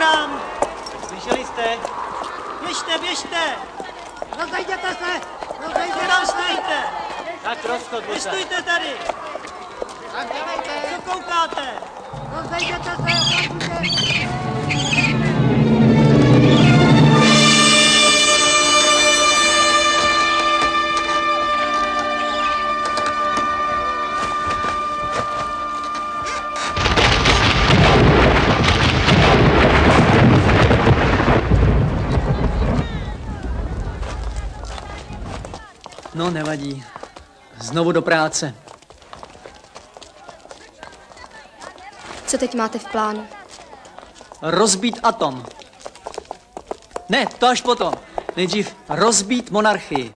tam! Slyšeli jste? Běžte, běžte! Rozejděte se! Co Rozejděte tam se! stojíte? Tak rozchodli se. Nestůjte tady! Tak dělejte! Co koukáte? Rozejděte se okamžitě! No, nevadí. Znovu do práce. Co teď máte v plánu? Rozbít atom. Ne, to až potom. Nejdřív rozbít monarchii.